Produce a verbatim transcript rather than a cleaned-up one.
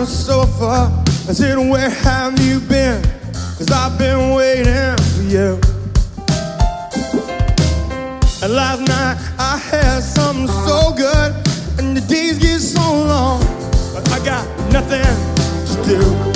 the sofa. I said, where have you been? Cause I've been waiting for you. And last night I had something so good, and the days get so long, but I got nothing to do.